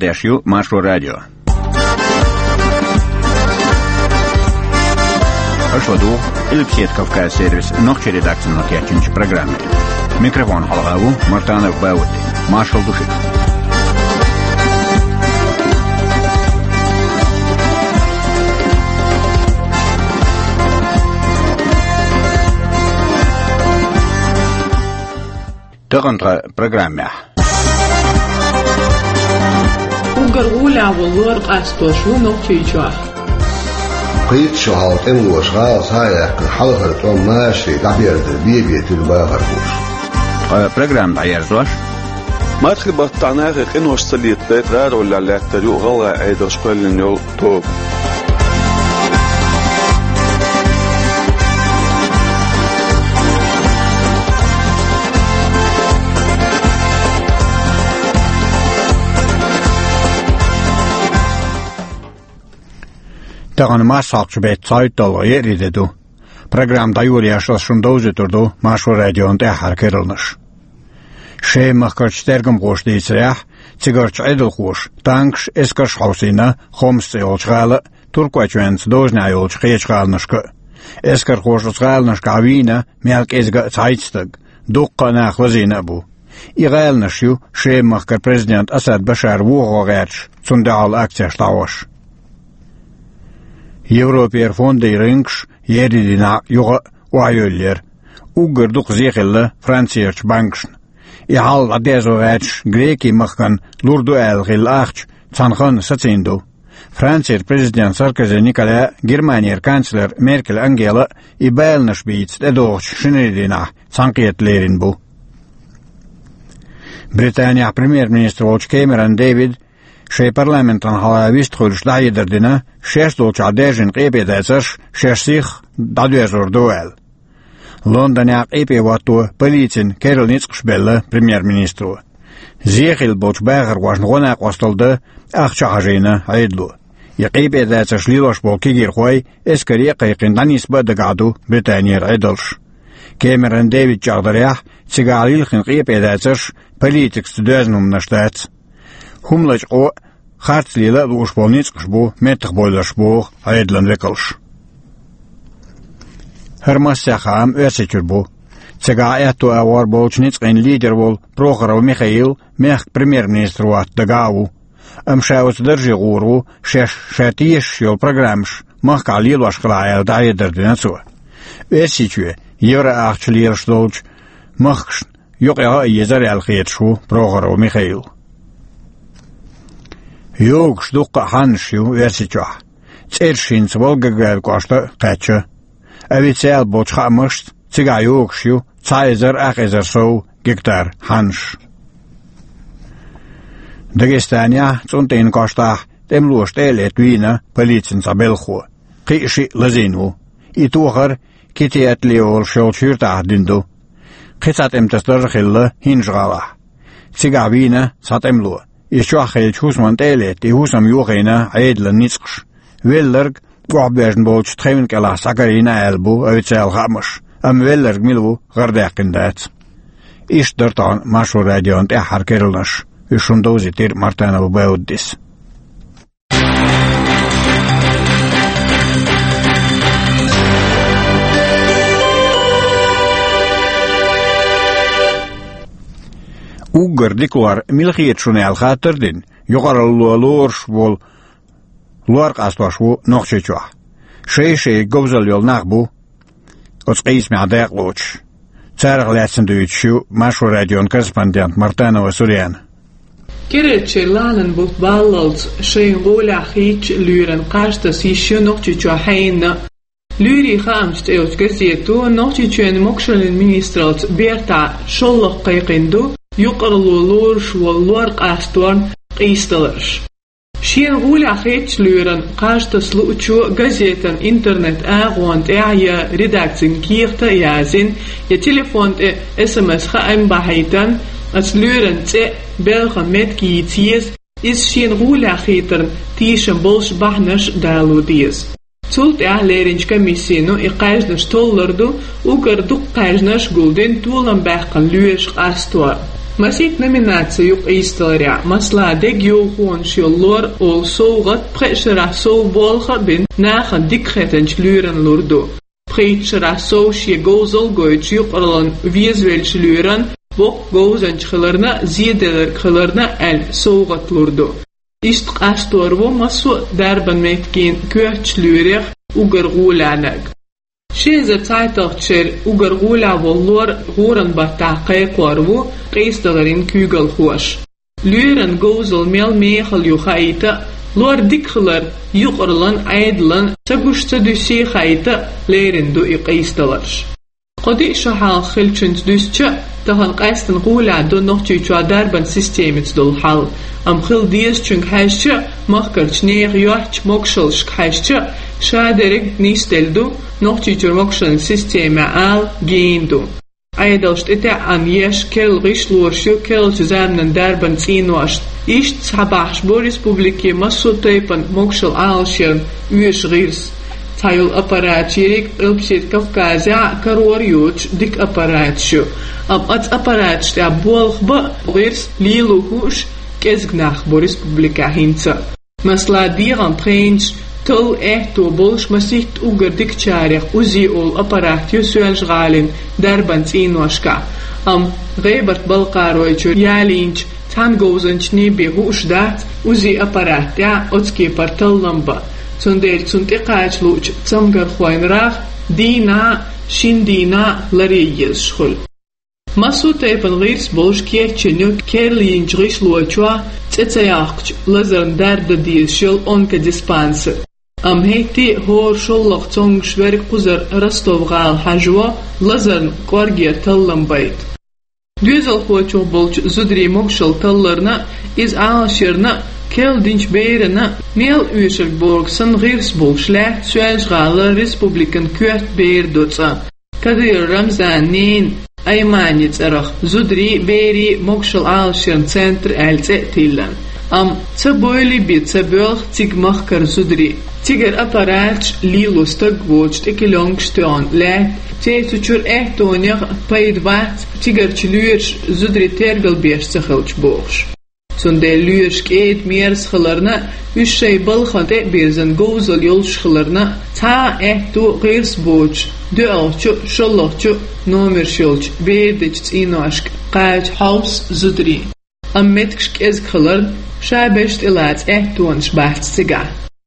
Дешью Машу радио. Ашваду Эльпсет Кавказ сервис нохчи редакция нотячинч программы. Микрофон Халгаву Мартанов Баути. Маршал Душик. Тагынтра программа. Угаргуля воллар астошву нохчича. قيد شهاط وشغال هاي حلقة توم ماشي تعبير البيبي تلبا هربوش. برنامج عيارزوش. ما تخبط تعناق إنه استليت ترار ولا لا تريو غلا عيد شقل اليوم توب. Таган масалчы бет сайтталы еридэду. Программда юрияшыл шундоузы турду Машу радионда харкерылныш. Шей махкарчтергам гош дейсрях, цигарч айдыл гош, танкш эскаш хаусина, хомсы олчгалы, турквачуэнц дожня олч хечгалнышкы. Эскар хошуцгалнышка авина, мялк эзга цайтстыг, дукка нахлазина бу. Игайлнышю шей махкар президент Асад Башар вуғоғач, цундал акцияшлауаш. Европер фонды рынкш еридина юга уайоллер. Угырдук зехелле Франциерч банкшн. И хал адезогач греки махкан лурду элгил ахч цанхан сацинду. Франциер президент Саркози Николя, Германия канцлер Меркель Ангела и байлнаш бийц эдоғч шинеридина цанкиетлерин бу. Британия премьер-министр Олч Кэмерон Дэвид شيء برلمانتان حالا ویست خودش دایی دردینه شش دولچ عدیجن قیبی دایزش شش سیخ دادویزور دوال. لندن یا قیبی واتو پلیتین کیرل نیتسکش بله پریمیر منیسترو. زیخیل بوچ باگر واشن غناق واستلده اخچه حجینه عیدلو. یا قیبی دایزش لیلوش بول کیگیر خوی اسکری قیقین دانیس بدگادو بریتانیر عیدلش. کیمرن دیوید جاگدریح سیگالیل خین قیبی دایزش پلیتکس دوزنوم نشتایت. Humlach o hartlila ursprunglichs bo mettig boilers bo Nederland wikkels. Hermasacham Erseturbo. Tsega eto awar bolchnits een leader wol Prokhorov Mikhail mech premier-minister wat de gawu. Shaus derjiguru shatish yol programs mag kalil was klaar daider dinatso. Ersetu yora achlier stolch mag yoqa yezer alkhetshu Prokhorov Mikhail. Йог штука ханшю версичах. Цершин сволгагал кошта кача. Авицел бочха мышт, цига йогшю, цайзер ахезер соу, гектар ханш. Дагестания цунтейн коштах, тем луш телет вина, полицин забелху. Киши лазину. И тухар, китиет леол шел чуртах динду. Кисат им тестерхилла хинжгала. Цига вина сатем лу. Еще ахель хусман телет, и хусам юхейна айдлен ницкш. Веллерг, гуабежн болч тхевен кела сакарина элбу, авицел хамыш. Веллерг милву гардекиндайц. Иш дартан Машу радион те харкерлнаш. Ишундози тир Мартанов Бауддис. Угар дикуар милхиетшуне алхатырдин, югараллуа лорш вол луарк асташву нохчечуа. Шей гобзал йол нахбу, оцкейс мядек лоч. Царг лятсен дуючу Машу радион корреспондент Мартанова Сурян. Керече ланен бут баллалц шей голя хич люрен каштас еще нохчечуа хайна. Lyri хамст eus газету нохчечуен мокшален министралц берта шоллох кайкинду يقرلو لورش والورق أستوان قيستلرش. شين غولا خيتش لورن قاشت سلوچو غازيتن انترنت اغوانت اعيا ريداكسين كيرتا يازين يا تليفون SMS خايم باهيتن اس لورن تي بلغا مت كيتيس is شين غولا خيترن تيشن بولش بحنش دالو ديز. Цулт леринч комиссину и каждаш толларду угар дук каждаш гулден тулам бахкан люеш астуар. مسيت نميناتي يق إيستاريا مسلا ديك يوخون شيولور أول صوغت بخشرة صو بولخة بين ناخا ديكختنش لورن لوردو بخشرة صو شي غوزل غويتش يقرلن فيزويلش لورن بوك غوزنش خلرنا زيدلر خلرنا ال صوغت لوردو إشت قاشتورو مسو دربن ميتكين كوهتش لوريخ وغرغولانك شيزر تايتوغتشر وغرغولا واللور غورن باتاقي قوارو قيستغرين كوغل خوش لورن غوزل ميخل يوخايتا لور ديكخلر يقرلن عيدلن تغوشت دوسي خايتا ليرن دو يقيستغرش قدي شحال خلچنج دوسچا تهان قاستن غولا دو نوچي چوا دربن سيستيمت دول حال ام خل ديس چنگ هاشچا مخكرچ نيغ يوچ موكشلش هاشچا شادرگ نيستلدو نوچي چور موكشن سيستيما آل گيندو ايدلشت اتا ان يش كل غيش لورشو كل چزارنن دربن سينواشت إشت صباحش بو ريسبوبليكي مسو تيپن موكشل آلشن ويش غيرس تايل أباراتشيريك ربشيت كفكازا كرور يوتش ديك أباراتشو أت أباراتش تا بولخ با غيرس ليلو هوش كزغناخ بو ريسبوبليكا هينتا مسلا ديغان برينش تل تو بولش مسيحت اوغر ديك تشاريخ وزي اول أباراتيو سوالش غالين دربان تينوشكا غيبرت بلقارويتشو يالينش تان غوزنش نيبي هوش دات وزي أباراتيا اوتسكي برتل لمبا تندير تنتقاج لوج تمغر خوين راخ دينا شين دينا لرييز شخل مسو تيبن غيرس بولش كيتشنيو كيرلين جريش لوچوا تتياخج لزرن درد ديز شل اونكا ديسبانسر هيتي هور شلق تونغ شوير قزر رستوف غال حجوا لزرن كورجير تلم بيت دوزل خوچو بولش زدري موكشل تلرنا از آشرنا كل دينش بيرنا ميل اوشر بورغسن غيرس بولشلا سوالش غالا ريسبوبليكن كوهت بير دوتسا كدير رمزان نين ايماني تسرخ زدري بيري موكشل آلشرن سنتر التي تيلن تبويلي بي تبويلخ تيج مخكر زدري تيجر أباراتش ليلو ستقوش تكيلونغشتون لا تيتوچور احتونيغ بايد وات تيجر تلويرش زدري تيرغل بيش تخلش بوغش تونده لويرش كيد ميرس خلرنا وشي بلخان تقبيرزن غوزل يولش خلرنا تا احتو غيرس بوش دو اوچو شلوچو نومر شلوچ بيردج تينوشك قاج حوس زدري متكش كيز خلرن شابشت إلات احتونش بحث سيگا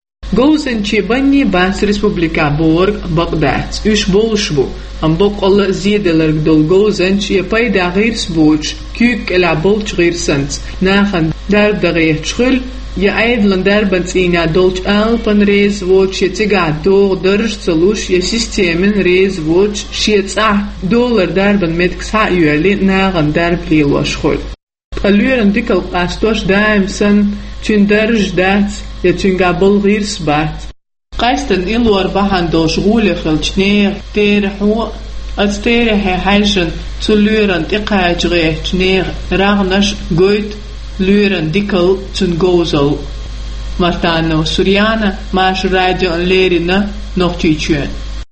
غوزنچي بني باس ريسبوبليكا بورغ بغداد اش بولشبو بوق الله زيدلر دول غوزنچي بايدا غيرس بوش كيك الا بولش غيرسنت ناخن در دغيه شغل يا ايدلن دربنت اينا دولش البن ريز ووتش يتيگا دو درش تلوش يا سيستيمن ريز ووتش شيتسا دولار دربن متكس ها يولي ناغن درب ليلوش خول قلورن ديكل قاستوش دايم سن چون درج دات يا چون قابل غيرس بات قاستن إلوار بحان دوش غولي خلچنير تيرحو تيرحي حيشن تلورن تقاج غيه چنير راغنش قويت لورن ديكل چون غوزو مرتانو سوريانا ماش راديو ليرنا نوخچي چون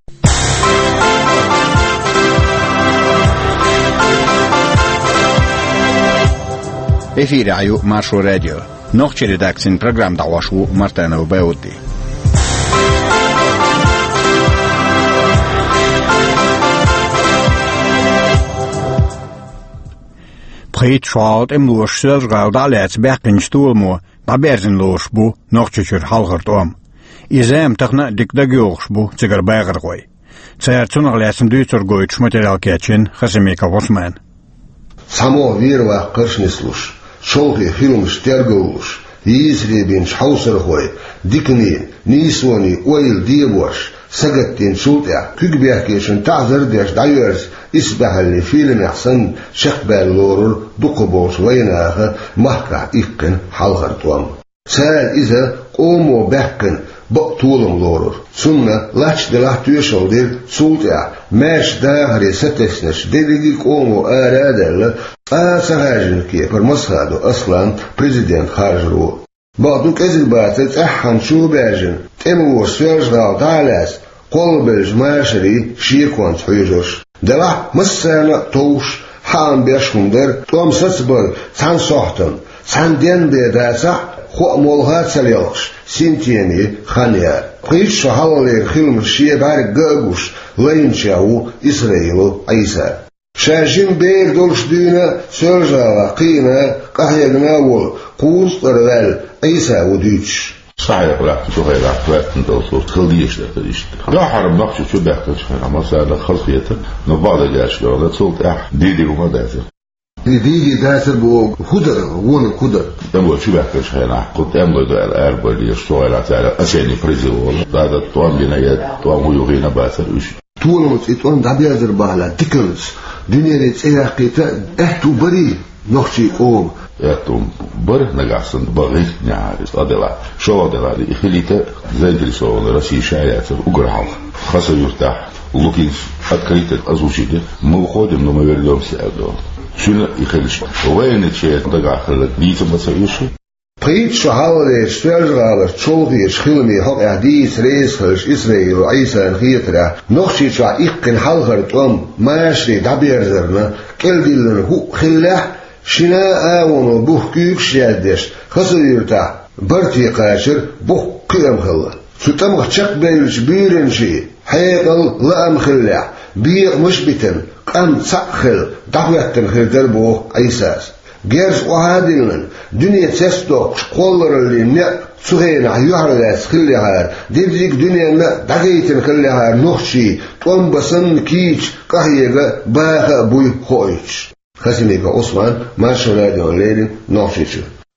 Efir ayu Marshall Radio. Nog ci redakcin program da washu Martana Ubeudi. Prit schalt im Losch selgal da lets bekken stoelmo, da berzen losch bu, nog ci halgert om. Izem techna dik da gyogs bu, tsigar beger goy. Tser tsunar lesen duitsor goyts material ketchen, khasemika wasman. Само вирва кыршнислуш. شوقي فيلم ستيرغوش يزري بين شحوسر خوي ديكنين نيسوني ويل ديبوش سجتين شوطع كيك بيحكيشن تعذر ديش دايرز اسبح اللي فيلم يحسن شخبال لورر دقبوش ويناها محكا إفكن حلغرتوام سال إذا قومو بحكن بقتولم لورر ثم لاتش دلاح تويشل دير شوطع ماش داهري ستسنش ديريجي قومو آرادل سهاجن كي برمسهادو أصلا بريزيدنت خارجرو بعضو كذل باتت أحن شو باجن تمو سويرج غال تعالاس قلب الجماشري شيكوان تحيجوش دلع مسانا توش حام بيشوندر توم سسبر سان صحتن سان دين بيداسح خو مولها سليوش سنتيني خانيا قيش حوالي خلم شيبار جاغوش لينشاو إسرائيل عيسى شاشين بير دولش دينا سرجا قينا قهيقنا وول قوس قرال عيسى وديتش صحيح لا تشوفي لا تلاتن دوسو تخليش لقديش لا حرب نقش شو بيحكي ما صار خلفيته نبعد جاش لا تصوت ديدي وما داتر ديدي داتر بو خدر وون خدر دم شو بيحكي هنا قلت امل ده الارب اللي يشتغل على اسيني بريزول بعد طوام بنايات طوام هو يغينا باسر وش طول ما تطوام ده بيزر بالا تكلس دنيا ريتسياقيتا احتو بري نخشي اوم ياتم بره نجاسن بغيت نعرف أدلا شو أدلا دي خليته زي دلسون راسي شايعات وقرحه خاصة يرتاح لكن أتكليت أزوجيده مو خادم نما يردم سأدو شنو يخلش وين الشيء دقع خلك ديت ما تسويش قيت شهالة شترجالة شولغي شخلمي حق عديس ريس خلش إسرائيل وعيسى نخيترا نخشي شع إقن حلغرت ماشري دابيرزرنا كل دلن هو خلاح شنا آونو بوخ كيوك شيادش خسر يرتاح برتي قاشر بوخ قيام خلا ستمغ تشق بيلش بيرن شي حيقل لأم خلاح بيق مشبتن قام تسقخل دعوتن خلدر بوخ عيساس جيرس وهادلن دنيا تستو قولر اللي نق سخين يحرس خليها ديبزيك دنيا نق دقيتن خليها نخشي طوم بسن كيش قهيغ باخ بوي خويش خسيميك عثمان ما شنادي وليل نوشيشو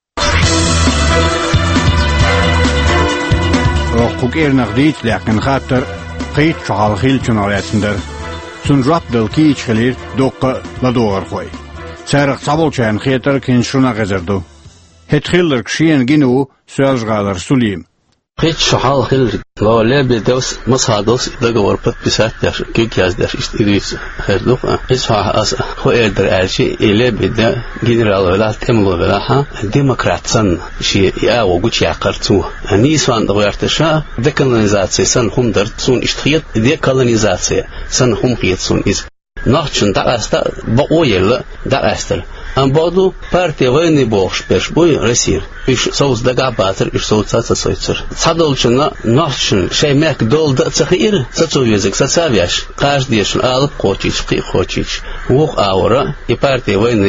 وقوكير نغديت لكن خاطر قيت شعال خيل شنالاتندر سنجرب دل كيش خلير دوق لدوغر خوي سارق صابل شان خيتر كين شنا غزردو هتخيلر كشين جنو سوالجغالر سليم قيت شحال خيل لو لابد دوس مصادوس دغور بسات داش كيكاز داش استريس هذلو قيت شحال هو يقدر الشي لابد جنرال ولا تملو ولا ها ديمقراطسن شي يا وغوش يقرتو نيسوان دوارتشا ديكولونيزاسيا سن هم درتسون اشتخيت ديكولونيزاسيا سن هم خيتسون از ناخشن دا استا باويل دا استر ام بودو партия военный богш пешбой Россия иш соус дага батер иш соуцаца сойцер садолчна нахшин шеймек долда цахир сацовезек сацавяш каждыйшин алып хочич қи хочич ух аура и партия военный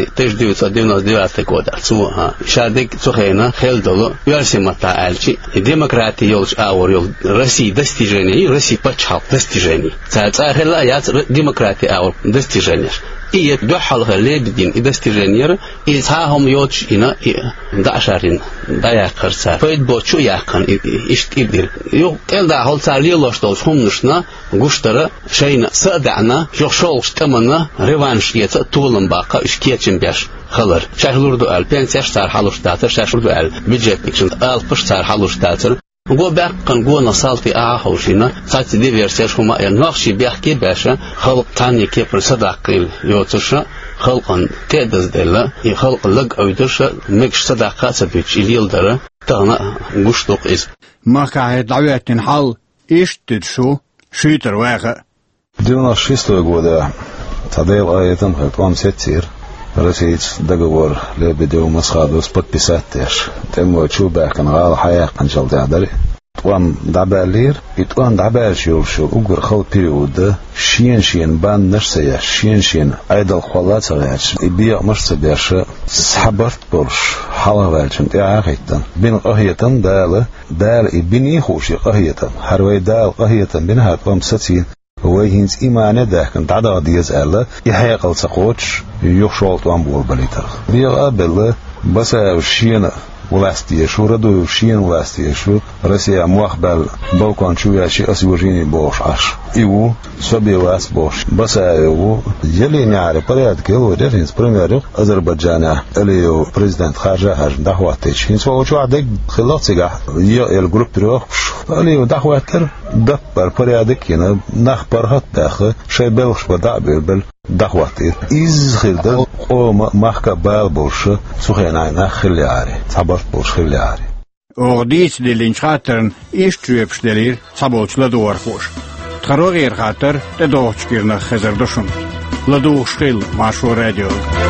1999 года цуха шадик цухена хелдоло версимата альчи демократия ёлч аур ёл Россия достижений Россия почал достижений цацахела я демократия аур достижений и дохалга лебедин и достижения и цахом ёч ина дашарин дая карса фойд бочу якан иштибдир ё элда холца лилоштол хумнушна гуштара шейна садана жошол штамана реванш ета тулым бака ишкечим бяш халар шахлурду ал пенсияш сар халуштатыр шашурду ал бюджетникшин алпыш сар халуштатыр го баккан го насалти ахаушина сати диверсия шума нахши бяхки баша халк тани кепр садакил ётуша халкан тедездела и халк лаг ойдуша мекш садака сабич илилдара тана гуштук из мака дعواتن حال иштидшу шитер вага 96 года тадел аятам хатвам сетир Россия договор лебедеу масхадус подписать теж. Тем чубакан гал хаяқан жалдадали. Туан дабалир, и туан дабалшил шо угр хал периода шин бан нерсая шин айдал хвалацагач и бия марсабяша схабарт борш халавалчын яагайтан бин ахиятан дал и бини хуши ахиятан харвай дал ахиятан бин хатвам сатин وهينز إيمانه ده كان تعداد ديز الله يحيق السقوش يخشالت وانبور بليتر بيقابل بس وشينا ولاستيه شو ردو وشين ولاستيه شو رسيا مخبل بالكون شو ياشي أسيوجيني بوش عش إيو سبي واس بوش بس إيو يلي نعرف بريد كيلو جرينز بريميرو أذربيجان اللي بريزيدنت خارجة هاج دعواتش هين سوا شو عدك خلاص سجح يا الجروب تروح اللي دعواتر دبر بريدك هنا نخبر هات داخل شيء بلش بدأ بال دعواتي إز خلده قوم محك بالبوش سخينا نخلي عاري صبر بوش خلي عاري أغديت دلينش خاطرن إشتريب شدلير صبوش لدور خوش تخرو غير خاطر تدوش كيرنا خزر دشون لدوخ شقيل مع شو راديو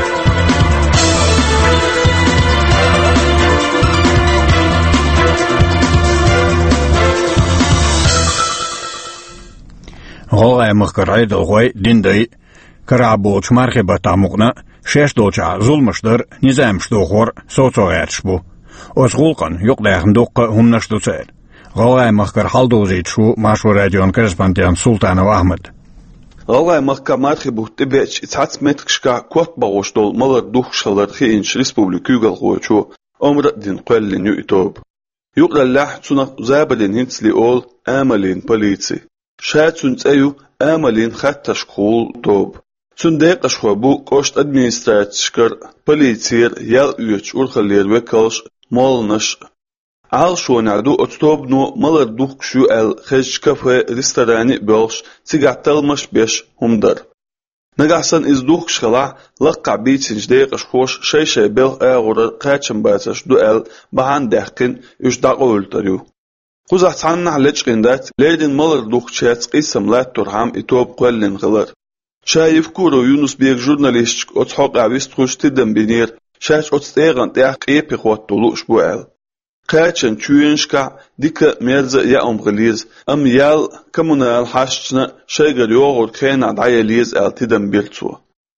غوغاي مخكر عيد الغوي دين دي كرابوش مرخبة تاموغنا شاش دوچا ظلمشدر نظامشدو خور سوچوغاتشبو أسغولقن يقداخن دوقة هم نشدو سير غوغاي مخكر حالدوزيت شو ماشو راديون كرسبانتيان سلطان وأحمد غوغاي مخكر مرخبو تبيتش اتحاتس متكشكا كوت باغوش دول ملر دوخ شلر خينش ريسبوبليك يوغل غوچو أمر دين قوالين يؤتوب يقدر الله تسنق زابلين هنسلي أول آمالين بوليتسي شاتون تأيو آمالين خاتش خول توب تندق أشخوابو كوشت أدمينستراتشكر بوليتير يال يوتش أورخلير وكالش مولنش عال شو نعدو أتوب نو ملر دوخ شو خج كافيه ريستوراني بيلش تيغاتلمش بيش همدر نجحسن إز دوخ شخلع لقع بيتسنج ديق أشخوش شي بيل آغور قاتشن باتش دو بهان داخكن يش داقول تريو قوزح تعنى حلج قندات ليدن ملر دوخ شاتس قيسم لا ترحام إتوب قوالين غلر شايف كورو يونس بيك جورناليستك أتحق عبيست خوش تدن بنير شاش أتستيغن تيح قيبي خوات طلوش بوعال قاتشن تشوينشكا ديكا ميرزا يا غليز أم يال كمونال حاشتنا شايغر يوغور كينا دعايا ليز تدن بيرتسو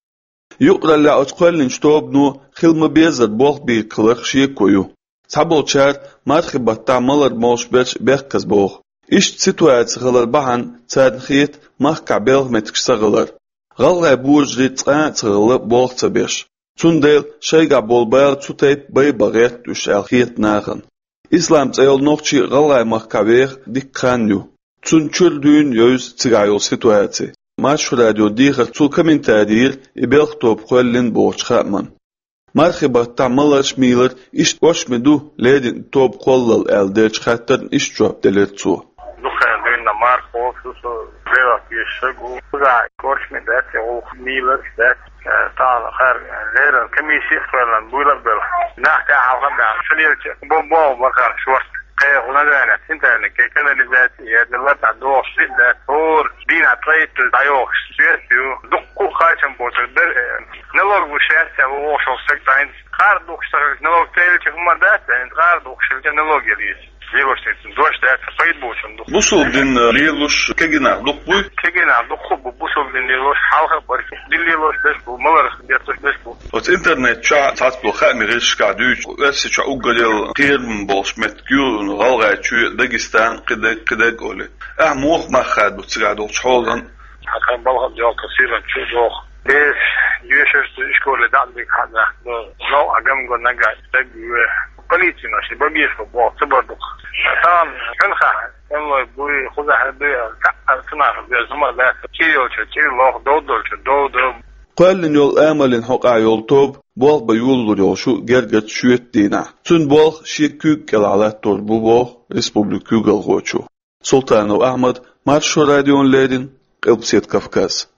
يقرأ لا أتقوالين شتوب نو خلم بيزر بوغ بيكلر شيكويو سابول شار مرخبة تعملر موش بيخكز بوغ إشت سيتوات غلر بحن تاد خيت مخكع بيغ متكش غلر غلغي بورج ريتقان تغلر بوغ تبيش تنديل شايقا بولبار تتيب باي بغيت دوش الخيت ناغن إسلام تايل نوخشي غلغي مخكع بيغ ديك خانيو تنشور دون يوز تغايل سيتواتي ماشو راديو ديخر تو كمنتارير إبيغ توب خوالين بوغش خامن مرخبة تعملش ميلر إشت وش مدو ليدن توب قولل ألديرش خاطر إشت جواب دليرتسو دخل بيننا ماركو سوسو بيرا يشغو وزع كورش من ذات يغو ميلر ذات تعال خير غير كميسي فعلا بولا بلا نحكي عن شليل بوم بكر شورت كي غنادانا انت كي كان لذات يا دلوقتي عندو شيء ده اور دين عطيت دايوخ سياسيو دقو خايشن بوتر نلوغ بوشات او شو سكتاين قار دوخ شغل نلوغ تيلك هم ذات قار دوخ شغل نلوغ يليس ليلوش دوش ذات فايد بوشن بوصل دين ليلوش كجنا دقو كجنا دقو بوصل دين ليلوش حاوه برك دين ليلوش بس بو ملر بيتوش بس بو وت انترنت شا تاسبو خامي ريش كادوش بس شا اوغل قيرم بوش متكيو غالغا تشو داغستان قد قولي موخ ما خاد بتساعدو شغلن حكم بلغم جو كثيرا شو جو ايش يشرت اشكول دعبك هذا لو اقام قلنا قاعد تجي قليتي ماشي ببيش بو تبردق تمام خنخا والله بوي خذ حبي سمع بيزما لا كيلو لو دودو قال يول آمل حقا يول توب بوغ بيول يول شو جرجت شويت دينا تون بوغ شيكوك على طول بوغ ريسبوبليك يوغل غوشو سلطان وأحمد مارشو راديون ليدن قلبسيت كافكاز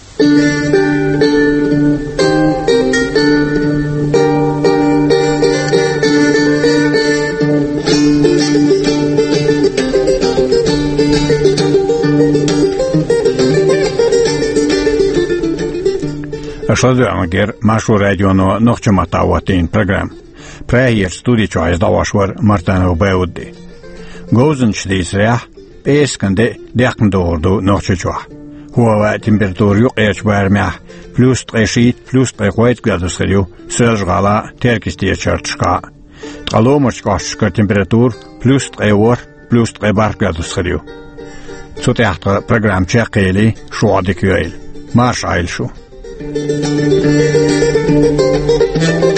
أشهد أمجر ماشو راديونو نخش متعواتين برنامج براهير ستودي چوائز دواشور مرتانو باودي غوزن شديس ريح بيسكن ديقن دوردو نخش چواه هو تمبراتور يقيش بارميح فلوس تقيشيت فلوس تقيقويت قادوس خليو سرج غالا تركستية شرطشقا تقالو مرشقاشكر تمبراتور فلوس تقيور فلوس تقيبار قادوس خليو سوتي احتر برنامج شاقيلي شو عدك يويل مارش عيل شو